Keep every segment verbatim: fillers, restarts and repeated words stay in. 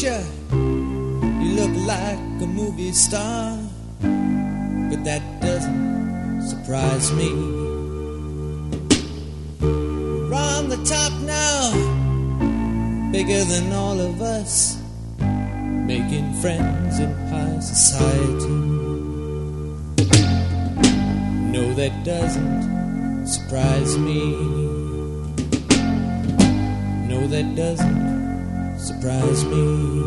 picture, you look like a movie star, but that doesn't surprise me. You're on the top now, bigger than all of us, making friends in high society. No, that doesn't surprise me. No, that doesn't surprise me.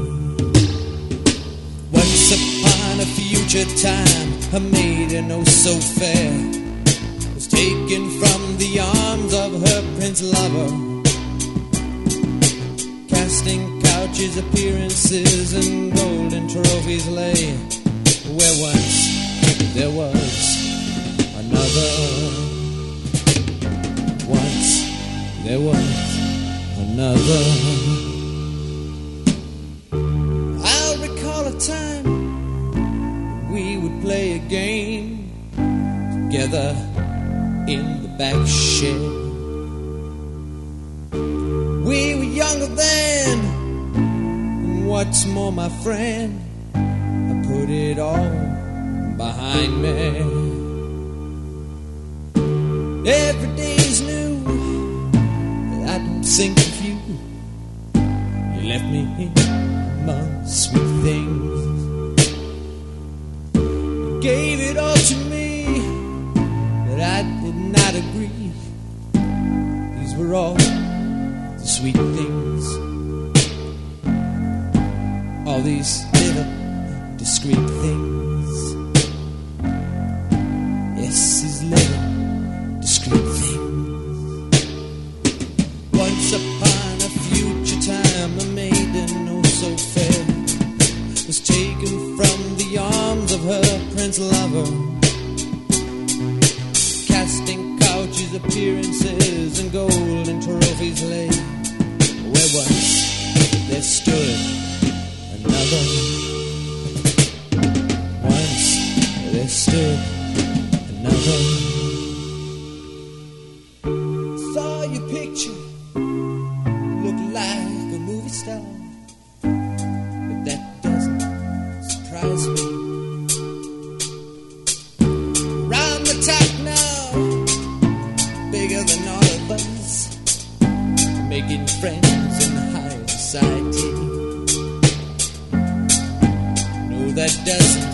Once upon a future time, a maiden oh so fair was taken from the arms of her prince lover, casting couches, appearances, and golden trophies lay where once there was another. Once there was another. I'll recall a time when we would play a game together in the back shed. We were younger then, and what's more, my friend, I put it all behind me. Every day's new, I don't think of you. You left me among sweet things. You gave it all to me, but I did not agree. These were all the sweet things, all these little discreet things. Yes, these little discreet things. Once upon a future time, a maiden oh so fair was taken from the arms of her prince lover, casting couches, appearances, and golden trophies lay where once there stood another. Once there stood another. Saw your picture, look like a movie star, but that doesn't surprise me. Round the top now, bigger than all of us, making friends in high society. No, that doesn't